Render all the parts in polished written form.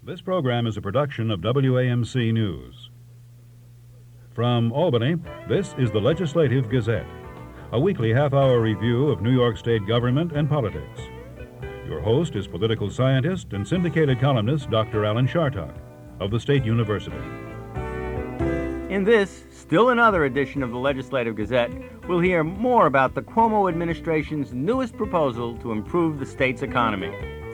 This program is a production of WAMC News. From Albany, this is the Legislative Gazette, a weekly half-hour review of New York State government and politics. Your host is political scientist and syndicated columnist Dr. Alan Chartock of the State University. In this, still another edition of the Legislative Gazette, we'll hear more about the Cuomo administration's newest proposal to improve the state's economy.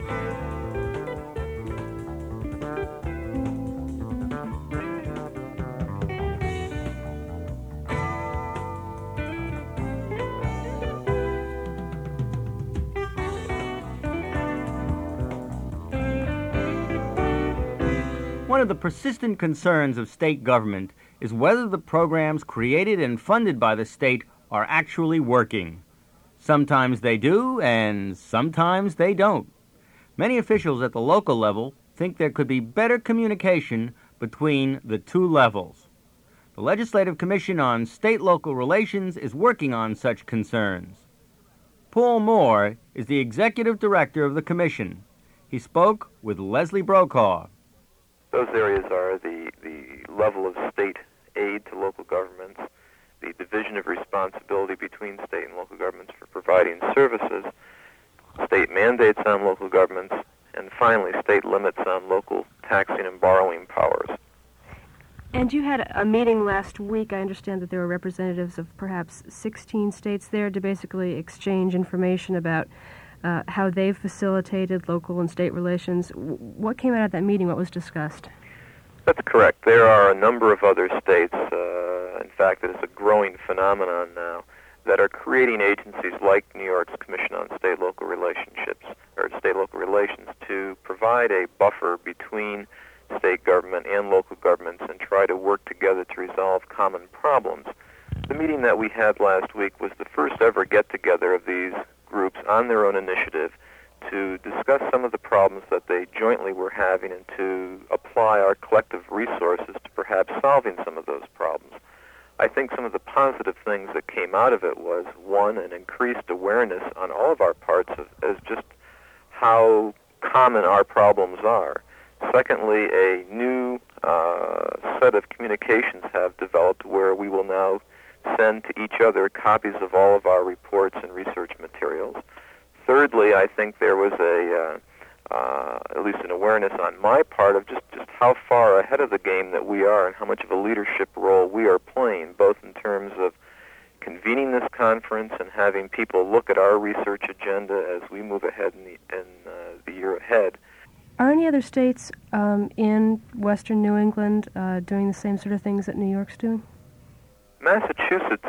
One of the persistent concerns of state government is whether the programs created and funded by the state are actually working. Sometimes they do, and sometimes they don't. Many officials at the local level think there could be better communication between the two levels. The Legislative Commission on State-Local Relations is working on such concerns. Paul Moore is the executive director of the commission. He spoke with Leslie Brokaw. Those areas are the level of state aid to local governments, the division of responsibility between state and local governments for providing services, state mandates on local governments, and finally state limits on local taxing and borrowing powers. And you had a meeting last week. I understand that there were representatives of perhaps 16 states there to basically exchange information about how they've facilitated local and state relations. What came out of that meeting? What was discussed? That's correct. There are a number of other states, in fact, it is a growing phenomenon now, that are creating agencies like New York's Commission on State-Local Relationships, or State-Local Relations, to provide a buffer between state government and local governments and try to work together to resolve common problems. The meeting that we had last week was the first ever get-together of these groups on their own initiative to discuss some of the problems that they jointly were having and to apply our collective resources to perhaps solving some of those problems. I think some of the positive things that came out of it was, one, an increased awareness on all of our parts as just how common our problems are. Secondly, a new set of communications have developed where we will now send to each other copies of all of our reports and research materials. Thirdly, I think there was at least an awareness on my part of just how far ahead of the game that we are and how much of a leadership role we are playing, both in terms of convening this conference and having people look at our research agenda as we move ahead in the year ahead. Are any other states in western New England doing the same sort of things that New York's doing? Massachusetts,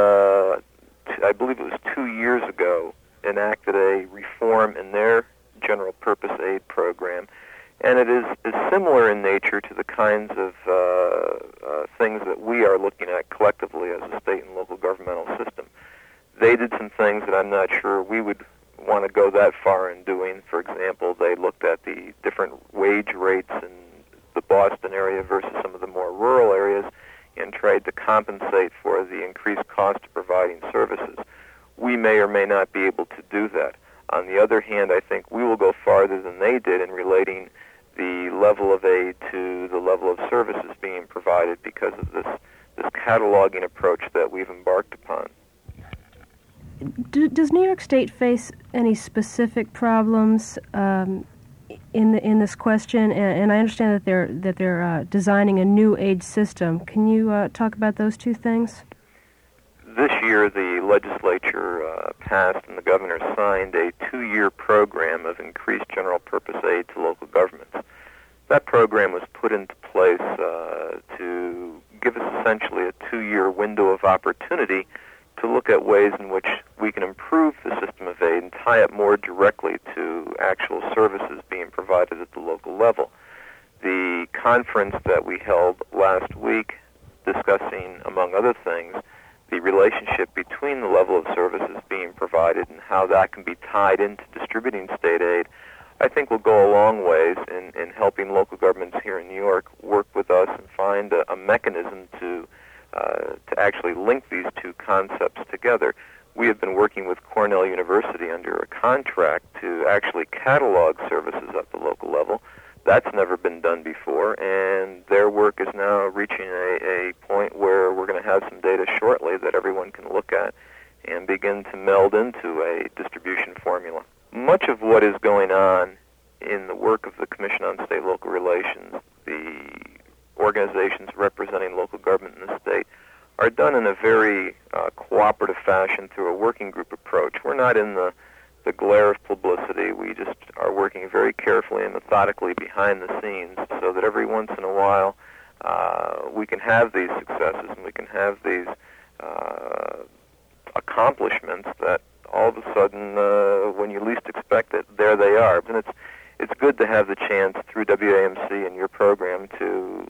I believe it was 2 years ago, enacted a reform in their general purpose aid program, and it is similar in nature to the kinds of things that we are looking at collectively as a state and local governmental system. They did some things that I'm not sure we would want to go that far in doing. For example, they looked at the different wage rates in the Boston area versus some of the more rural areas and tried to compensate for the increased cost of providing services. We may or may not be able to do that. On the other hand, I think we will go farther than they did in relating the level of aid to the level of services being provided because of this cataloging approach that we've embarked upon. Does New York State face any specific problems in this question? And I understand that they're designing a new aid system. Can you talk about those two things? This year, the legislature passed and the governor signed a 2-year program of increased general purpose aid to local governments. That program was put into place to give us essentially a 2-year window of opportunity to look at ways in which we can improve the system of aid and tie it more directly to actual services being provided at the local level. The conference that we held last week discussing, among other things, the relationship between the level of services being provided and how that can be tied into distributing state aid, I think will go a long ways in helping local governments here in New York work with us and find a mechanism to actually link these two concepts together. We have been working with Cornell University under a contract to actually catalog services at the local level. That's never been done before, and their work is now reaching a point where we're going to have some data shortly that everyone can look at and begin to meld into a distribution formula. Much of what is going on in the work of the Commission on State-Local Relations, the organizations representing local government in the state, are done in a very cooperative fashion through a working group approach. We're not in the glare of publicity. We just are working very carefully and methodically behind the scenes so that every once in a while we can have these successes and we can have these accomplishments that all of a sudden, when you least expect it, there they are. And it's good to have the chance through WAMC and your program to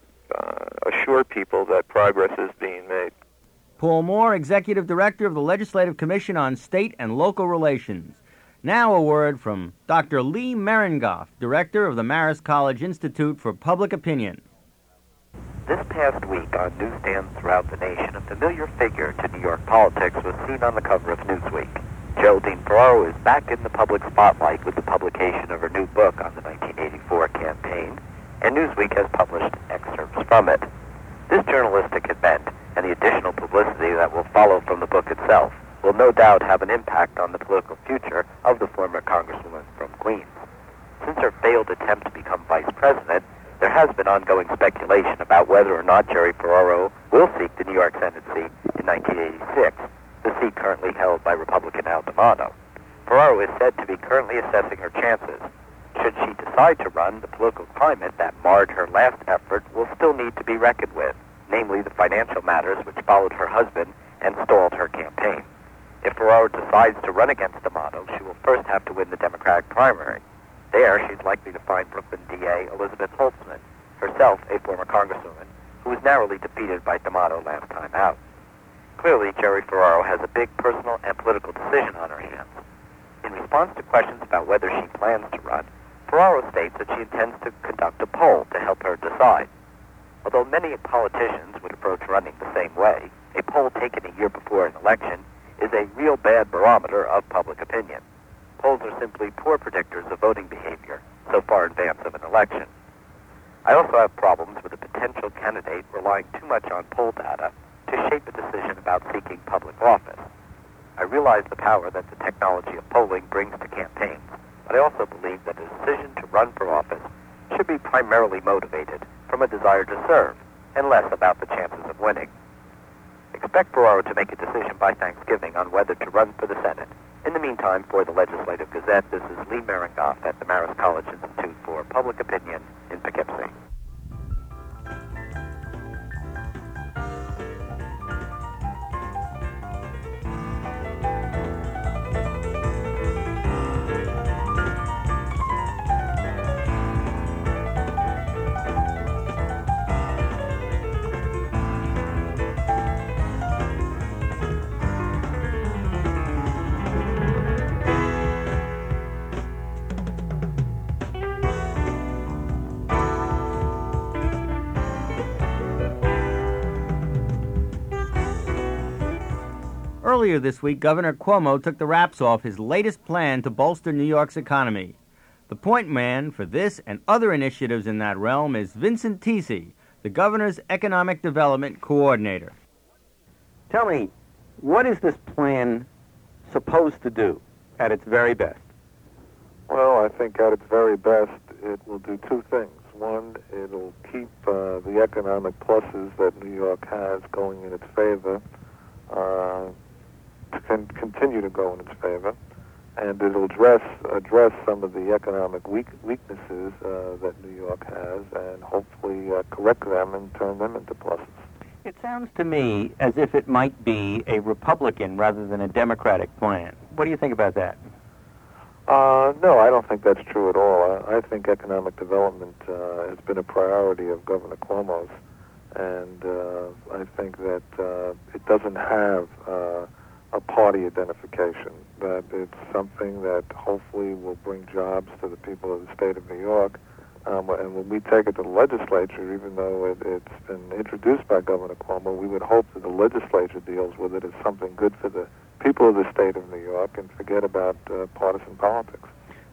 assure people that progress is being made. Paul Moore, Executive Director of the Legislative Commission on State and Local Relations. Now a word from Dr. Lee Merengoff, Director of the Marist College Institute for Public Opinion. This past week on newsstands throughout the nation, a familiar figure to New York politics was seen on the cover of Newsweek. Geraldine Ferraro is back in the public spotlight with the publication of her new book on the 1984 campaign, and Newsweek has published excerpts from it. This journalistic event and the additional publicity that will follow from the book itself will no doubt have an impact on the political future of the former Congresswoman from Queens. Since her failed attempt to become vice president, there has been ongoing speculation about whether or not Jerry Ferraro will seek the New York Senate seat in 1986, the seat currently held by Republican Al D'Amato. Ferraro is said to be currently assessing her chances. Should she decide to run, the political climate that marred her last effort will still need to be reckoned with, namely the financial matters which followed her husband and stalled her campaign. If Ferraro decides to run against D'Amato, she will first have to win the Democratic primary. There, she's likely to find Brooklyn DA Elizabeth Holtzman, herself a former congresswoman, who was narrowly defeated by D'Amato last time out. Clearly, Jerry Ferraro has a big personal and political decision on her hands. In response to questions about whether she plans to run, Ferraro states that she intends to conduct a poll to help her decide. Although many politicians would approach running the same way, a poll taken a year before an election is a real bad barometer of public opinion. Polls are simply poor predictors of voting behavior so far in advance of an election. I also have problems with a potential candidate relying too much on poll data to shape a decision about seeking public office. I realize the power that the technology of polling brings to campaigns, but I also believe that a decision to run for office should be primarily motivated from a desire to serve and less about the chances of winning. Expect Ferraro to make a decision by Thanksgiving on whether to run for the Senate. In the meantime, for the Legislative Gazette, this is Lee Merengoff at the Marist College Institute for Public Opinion in Poughkeepsie. Earlier this week, Governor Cuomo took the wraps off his latest plan to bolster New York's economy. The point man for this and other initiatives in that realm is Vincent Tisi, the governor's economic development coordinator. Tell me, what is this plan supposed to do at its very best? Well, I think at its very best, it will do two things. One, it'll keep the economic pluses that New York has going in its favor, can continue to go in its favor, and it'll address some of the economic weaknesses that New York has, and hopefully correct them and turn them into pluses. It sounds to me as if it might be a Republican rather than a Democratic plan. What do you think about that? No, I don't think that's true at all. I think economic development has been a priority of Governor Cuomo's, and I think that it doesn't have a party identification, that it's something that hopefully will bring jobs to the people of the state of New York. And when we take it to the legislature, even though it's been introduced by Governor Cuomo, we would hope that the legislature deals with it as something good for the people of the state of New York and forget about partisan politics.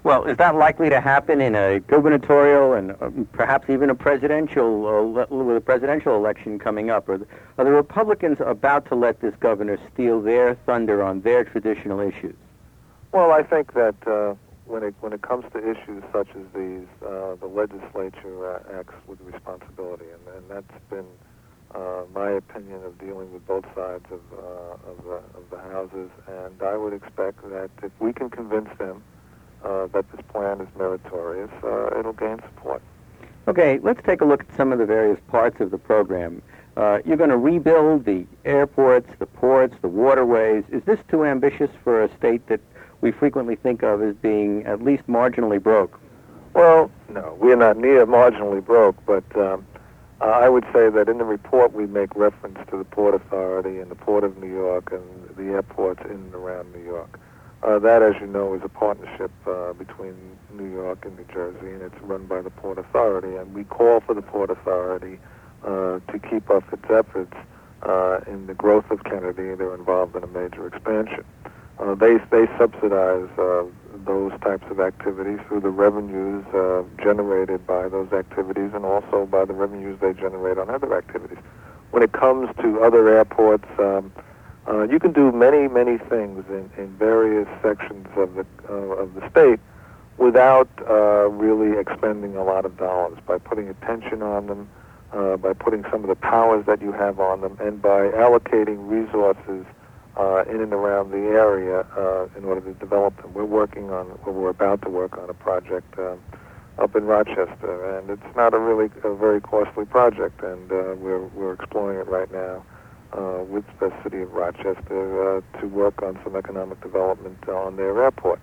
Well, is that likely to happen in a gubernatorial and perhaps even a presidential, with a presidential election coming up? Are the Republicans about to let this governor steal their thunder on their traditional issues? Well, I think that when it comes to issues such as these, the legislature acts with responsibility, and that's been my opinion of dealing with both sides of the houses. And I would expect that if we can convince them that this plan is meritorious, it'll gain support. Okay, let's take a look at some of the various parts of the program. You're going to rebuild the airports, the ports, the waterways. Is this too ambitious for a state that we frequently think of as being at least marginally broke? Well, no, we're not near marginally broke, but I would say that in the report we make reference to the Port Authority and the Port of New York and the airports in and around New York. That, as you know, is a partnership between New York and New Jersey, and it's run by the Port Authority. And we call for the Port Authority to keep up its efforts in the growth of Kennedy. They're involved in a major expansion. They subsidize those types of activities through the revenues generated by those activities and also by the revenues they generate on other activities. When it comes to other airports, you can do many, many things in various sections of the state without really expending a lot of dollars, by putting attention on them, by putting some of the powers that you have on them, and by allocating resources in and around the area in order to develop them. We're about to work on a project up in Rochester, and it's not a very costly project, and we're exploring it right now with the city of Rochester to work on some economic development on their airport.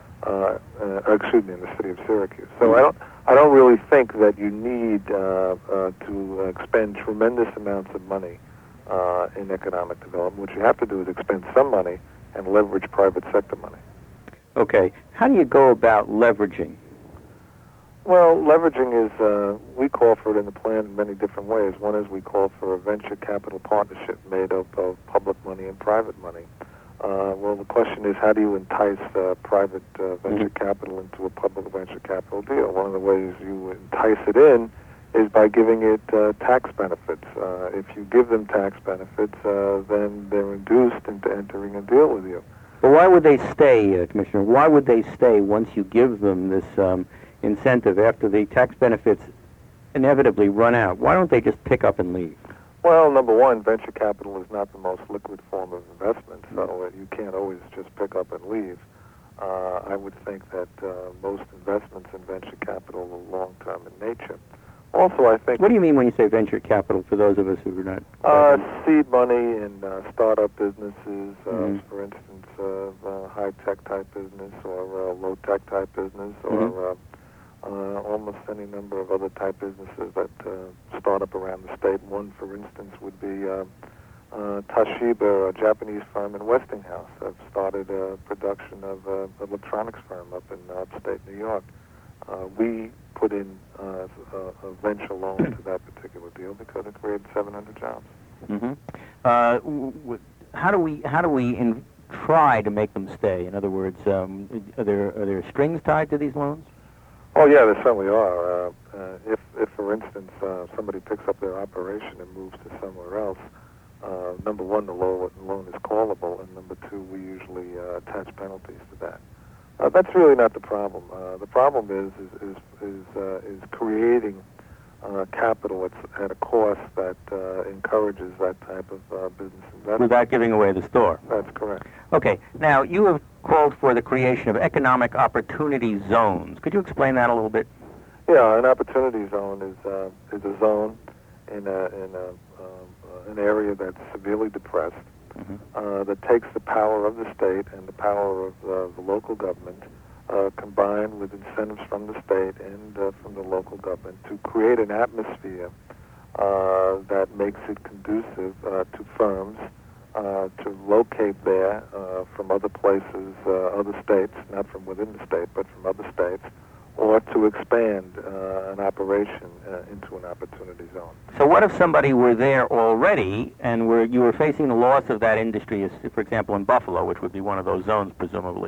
In the city of Syracuse. So I don't really think that you need to expend tremendous amounts of money in economic development. What you have to do is expend some money and leverage private sector money. Okay. How do you go about leveraging? Well, leveraging is, we call for it in the plan in many different ways. One is we call for a venture capital partnership made up of public money and private money. Well, the question is, how do you entice private venture capital into a public venture capital deal? One of the ways you entice it in is by giving it tax benefits. If you give them tax benefits, then they're induced into entering a deal with you. But why would they stay, Commissioner? Why would they stay once you give them this incentive after the tax benefits inevitably run out? Why don't they just pick up and leave? Well, number one, venture capital is not the most liquid form of investment, so you can't always just pick up and leave. I would think that most investments in venture capital are long-term in nature. Also, I think... What do you mean when you say venture capital, for those of us who are not... seed money in startup businesses, for instance, high-tech type business or low-tech type business, or almost any number of other type businesses that start up around the state. One, for instance, would be Toshiba, a Japanese firm in Westinghouse. Have started a production of an electronics firm up in upstate New York. We put in a venture loan to that particular deal because it created 700 jobs. How do we try to make them stay? In other words, are there strings tied to these loans? Oh, yeah, there certainly are. If for instance, somebody picks up their operation and moves to somewhere else, number one, the loan is callable, and number two, we usually attach penalties to that. That's really not the problem. The problem is creating capital at a cost that encourages that type of business investment. Without giving away the store. That's correct. Okay. Now, you have called for the creation of economic opportunity zones. Could you explain that a little bit? Yeah, an opportunity zone is a zone in an area that's severely depressed, that takes the power of the state and the power of the local government, combined with incentives from the state and from the local government, to create an atmosphere that makes it conducive to firms to locate there from other places, other states, not from within the state, but from other states, or to expand an operation into an opportunity zone. So what if somebody were there already and you were facing the loss of that industry, as, for example, in Buffalo, which would be one of those zones, presumably,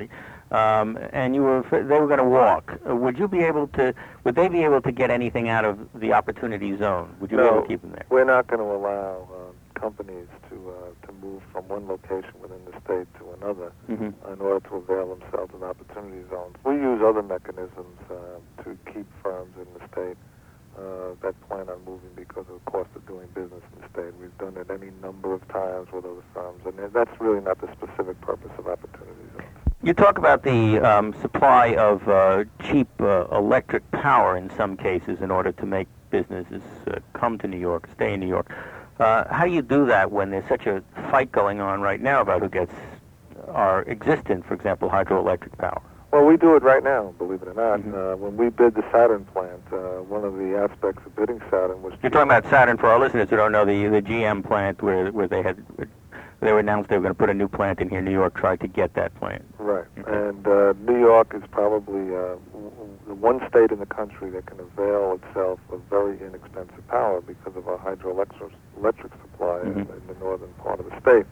and they were going to walk. Would they be able to get anything out of the Opportunity Zone? Would you be able to keep them there? We're not going to allow companies to move from one location within the state to another in order to avail themselves of Opportunity Zones. We use other mechanisms to keep firms in the state that plan on moving because of the cost of doing business in the state. We've done it any number of times with other firms, and that's really not the specific purpose of Opportunity Zones. You talk about the supply of cheap electric power in some cases in order to make businesses come to New York, stay in New York. How do you do that when there's such a fight going on right now about who gets our existent, for example, hydroelectric power? Well, we do it right now, believe it or not. When we bid the Saturn plant, one of the aspects of bidding Saturn was... You're talking about Saturn, for our listeners who don't know, the GM plant where they announced they were going to put a new plant in here. New York tried to get that plant. Right. Okay. And New York is probably the one state in the country that can avail itself of very inexpensive power because of our hydroelectric supply in the northern part of the state.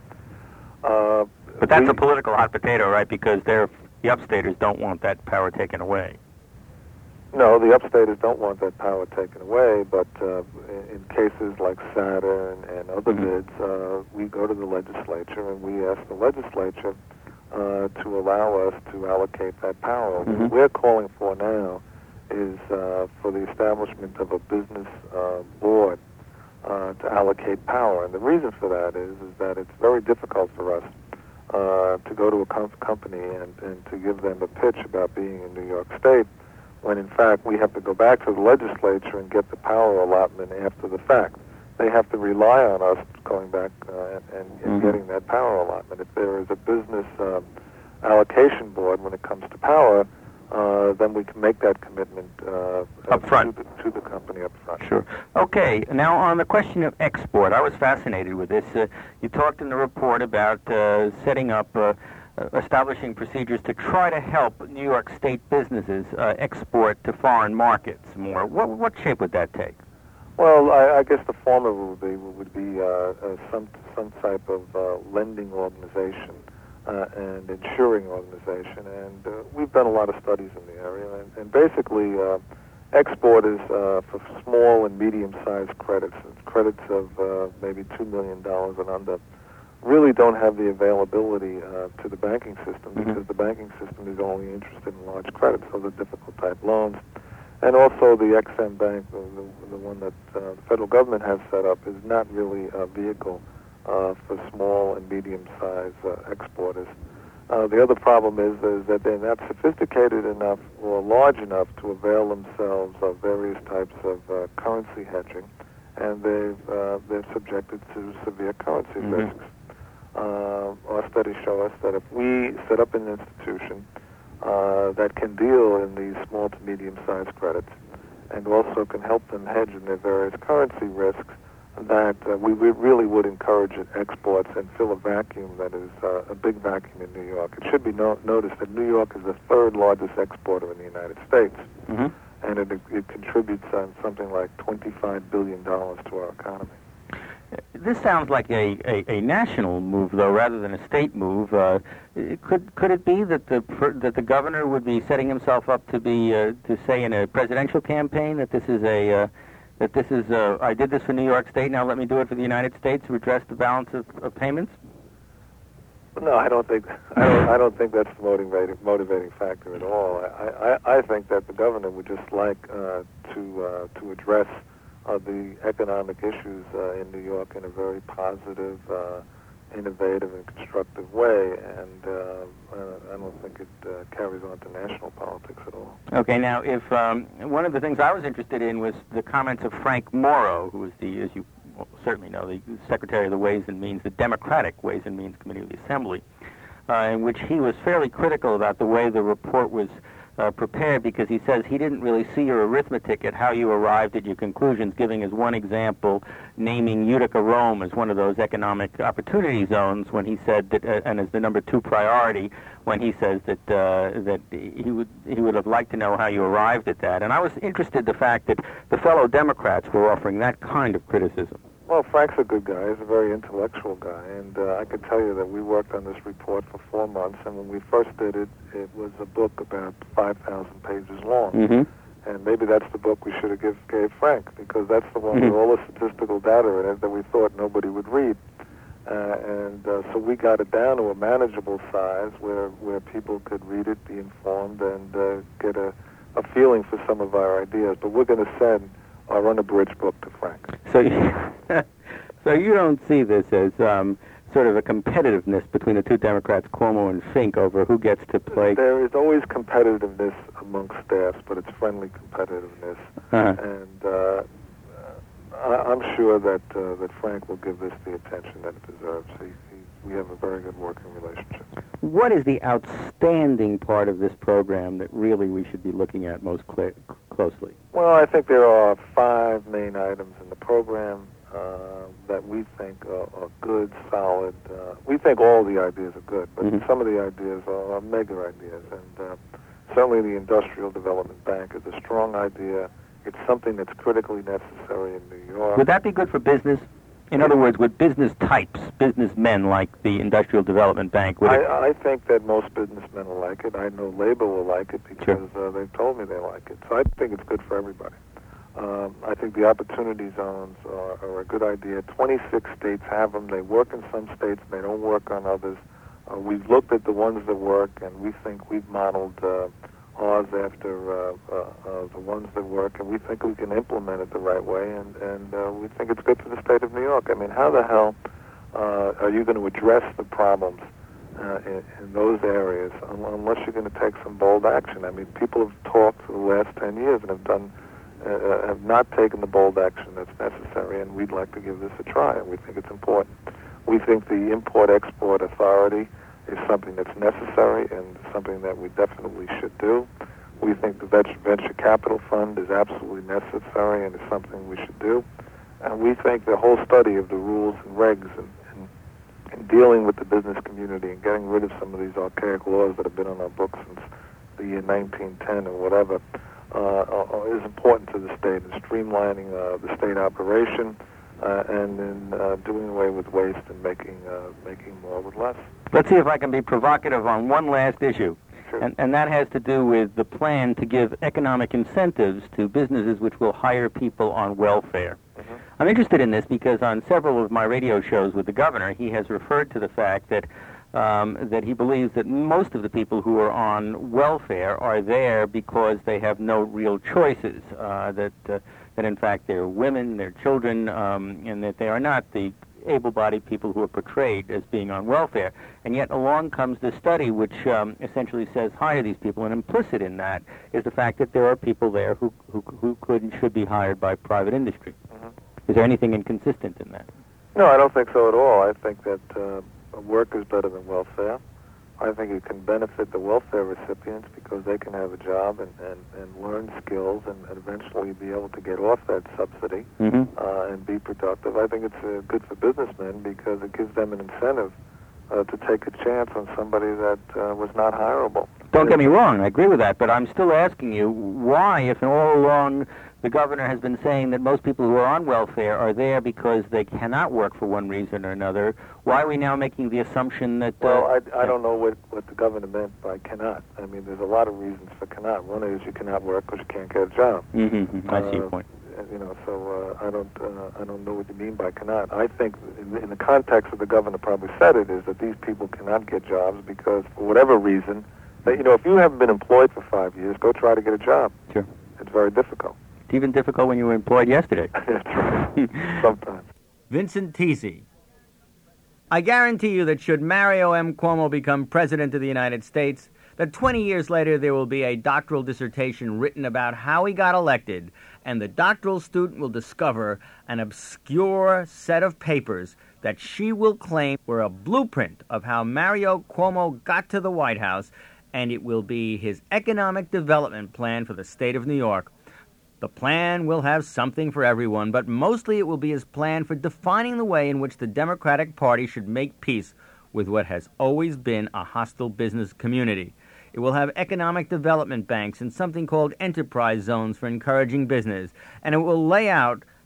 But that's a political hot potato, right? Because the upstaters don't want that power taken away. No, the upstaters don't want that power taken away, but in cases like Saturn and other bids, we go to the legislature and we ask the legislature to allow us to allocate that power. What we're calling for now is for the establishment of a business board to allocate power. And the reason for that is that it's very difficult for us to go to a company and to give them a pitch about being in New York State, when in fact we have to go back to the legislature and get the power allotment after the fact. They have to rely on us going back and getting that power allotment. If there is a business allocation board when it comes to power, then we can make that commitment up front to the company up front. Sure. Okay. Now, on the question of export, I was fascinated with this. You talked in the report about setting up, establishing procedures to try to help New York State businesses export to foreign markets more. What shape would that take? Well, I guess the former would be some type of lending organization. And insuring organization, and we've done a lot of studies in the area, and basically export is for small and medium-sized credits of maybe $2 million and under, really don't have the availability to the banking system because the banking system is only interested in large credits, so the difficult type loans. And also the Ex-Im Bank, the one that the federal government has set up, is not really a vehicle for small and medium-sized exporters. The other problem is that they're not sophisticated enough or large enough to avail themselves of various types of currency hedging, and they're subjected to severe currency risks. Our studies show us that if we set up an institution that can deal in these small to medium-sized credits and also can help them hedge in their various currency risks, that we really would encourage exports and fill a vacuum that is a big vacuum in New York. It should be noticed that New York is the third largest exporter in the United States, and it contributes something like $25 billion to our economy. This sounds like a national move, though, rather than a state move. Could it be that the governor would be setting himself up to say in a presidential campaign that this is I did this for New York State, now let me do it for the United States to address the balance of payments? No, I don't think that's the motivating factor at all. I think that the governor would just like to address the economic issues in New York in a very positive, innovative, and constructive way, and I don't think it carries on to national politics at all. Okay, now, if one of the things I was interested in was the comments of Frank Morrow, who is as you certainly know, the Secretary of the Ways and Means, the Democratic Ways and Means Committee of the Assembly, in which he was fairly critical about the way the report was prepared, because he says he didn't really see your arithmetic at how you arrived at your conclusions, giving as one example naming Utica, Rome as one of those economic opportunity zones when he said that, and as the number 2 priority, when he says that he would have liked to know how you arrived at that. And I was interested in the fact that the fellow Democrats were offering that kind of criticism. Well, Frank's a good guy. He's a very intellectual guy, and I can tell you that we worked on this report for 4 months, and when we first did it, it was a book about 5,000 pages long. Mm-hmm. And maybe that's the book we should have gave Frank, because that's the one with all the statistical data in it that we thought nobody would read. So we got it down to a manageable size where people could read it, be informed, and get a feeling for some of our ideas. But we're going to send our unabridged book to Frank. So you don't see this as sort of a competitiveness between the two Democrats, Cuomo and Fink, over who gets to play? There is always competitiveness amongst staffs, but it's friendly competitiveness. And I'm sure that Frank will give this the attention that it deserves. We have a very good working relationship. What is the outstanding part of this program that really we should be looking at most closely? Well, I think there are 5 main items in the program that we think are good, solid. We think all the ideas are good, but some of the ideas are mega ideas. And certainly the Industrial Development Bank is a strong idea. It's something that's critically necessary in New York. Would that be good for business? In other words, would business types, businessmen like the Industrial Development Bank, I think that most businessmen will like it. I know Labor will like it because they've told me they like it. So I think it's good for everybody. I think the opportunity zones are a good idea. 26 states have them. They work in some states. They don't work on others. We've looked at the ones that work, and we think we've modeled ours after the ones that work, and we think we can implement it the right way, and we think it's good for the state of New York. I mean, how the hell are you going to address the problems in those areas unless you're going to take some bold action? I mean, people have talked for the last 10 years and have not taken the bold action that's necessary, and we'd like to give this a try, and we think it's important. We think the Import-Export Authority is something that's necessary and something that we definitely should do. We think the Venture Capital Fund is absolutely necessary and is something we should do. And we think the whole study of the rules and regs and dealing with the business community and getting rid of some of these archaic laws that have been on our books since the year 1910 or whatever is important to the state, and streamlining the state operation and in doing away with waste and making more with less. Let's see if I can be provocative on one last issue. Sure. And that has to do with the plan to give economic incentives to businesses which will hire people on welfare. I'm interested in this because on several of my radio shows with the governor, he has referred to the fact that that he believes that most of the people who are on welfare are there because they have no real choices, that in fact they're women, they're children, and that they are not the able-bodied people who are portrayed as being on welfare. And yet along comes this study which essentially says hire these people, and implicit in that is the fact that there are people there who could and should be hired by private industry. Is there anything inconsistent in that? No, I don't think so at all. I think that work is better than welfare. I think it can benefit the welfare recipients because they can have a job and learn skills and eventually be able to get off that subsidy and be productive. I think it's good for businessmen because it gives them an incentive to take a chance on somebody that was not hireable. Don't get me wrong, I agree with that, but I'm still asking you why, if all along the governor has been saying that most people who are on welfare are there because they cannot work for one reason or another, why are we now making the assumption that... Well, I don't know what the governor meant by cannot. I mean, there's a lot of reasons for cannot. One is you cannot work because you can't get a job. I see your point. So I don't know what you mean by cannot. I think in the context of the governor probably said it is that these people cannot get jobs because for whatever reason, if you haven't been employed for 5 years, go try to get a job. Sure. It's very difficult. It's even difficult when you were employed yesterday. That's right. Sometimes. Vincent Tese. I guarantee you that should Mario M. Cuomo become President of the United States, that 20 years later there will be a doctoral dissertation written about how he got elected, and the doctoral student will discover an obscure set of papers that she will claim were a blueprint of how Mario Cuomo got to the White House, and it will be his economic development plan for the state of New York. The plan will have something for everyone, but mostly it will be his plan for defining the way in which the Democratic Party should make peace with what has always been a hostile business community. It will have economic development banks and something called enterprise zones for encouraging business, and it will lay out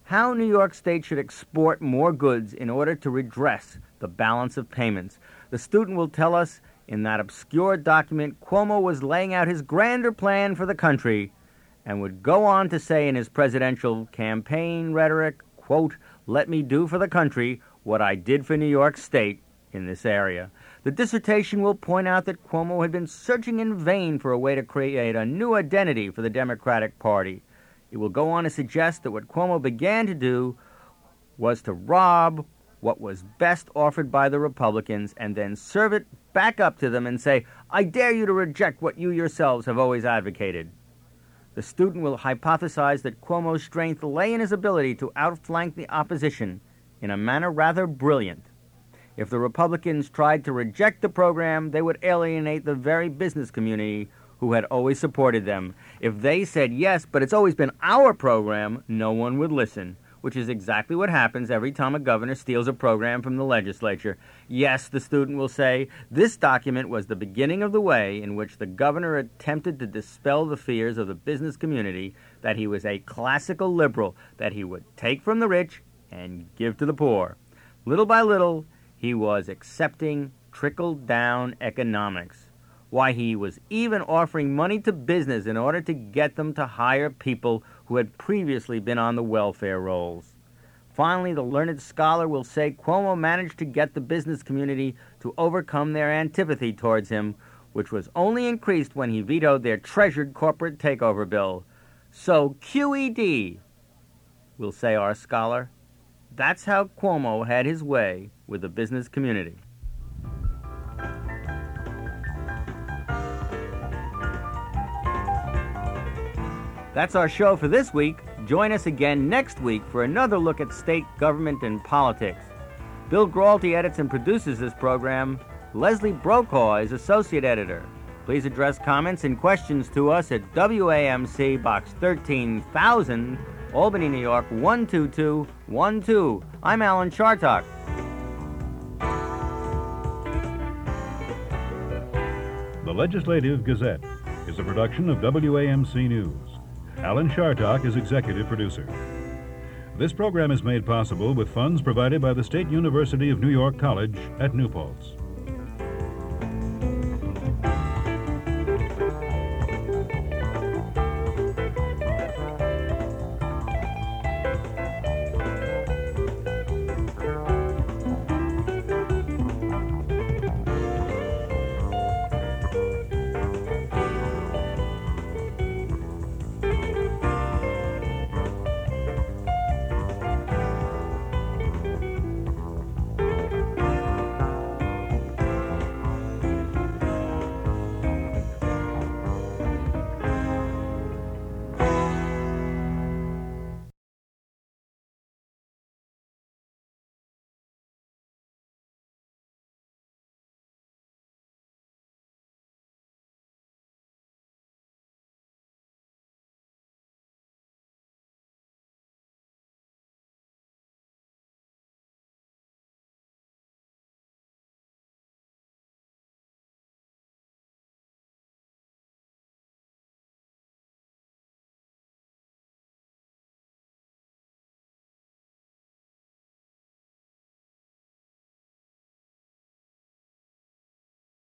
how New York State should export more goods in order to redress the balance of payments. The student will tell us in that obscure document Cuomo was laying out his grander plan for the country and would go on to say in his presidential campaign rhetoric, quote, "Let me do for the country what I did for New York State in this area." The dissertation will point out that Cuomo had been searching in vain for a way to create a new identity for the Democratic Party. It will go on to suggest that what Cuomo began to do was to rob what was best offered by the Republicans and then serve it back up to them and say, "I dare you to reject what you yourselves have always advocated." The student will hypothesize that Cuomo's strength lay in his ability to outflank the opposition in a manner rather brilliant. If the Republicans tried to reject the program, they would alienate the very business community who had always supported them. If they said, "Yes, but it's always been our program," no one would listen, which is exactly what happens every time a governor steals a program from the legislature. Yes, the student will say, this document was the beginning of the way in which the governor attempted to dispel the fears of the business community that he was a classical liberal, that he would take from the rich and give to the poor. Little by little, he was accepting trickle-down economics. Why, he was even offering money to business in order to get them to hire people who had previously been on the welfare rolls. Finally, the learned scholar will say Cuomo managed to get the business community to overcome their antipathy towards him, which was only increased when he vetoed their treasured corporate takeover bill. So QED, will say our scholar. That's how Cuomo had his way with the business community. That's our show for this week. Join us again next week for another look at state government and politics. Bill Gralty edits and produces this program. Leslie Brokaw is associate editor. Please address comments and questions to us at WAMC Box 13,000, Albany, New York 12212. I'm Alan Chartock. The Legislative Gazette is a production of WAMC News. Alan Chartock is executive producer. This program is made possible with funds provided by the State University of New York College at New Paltz.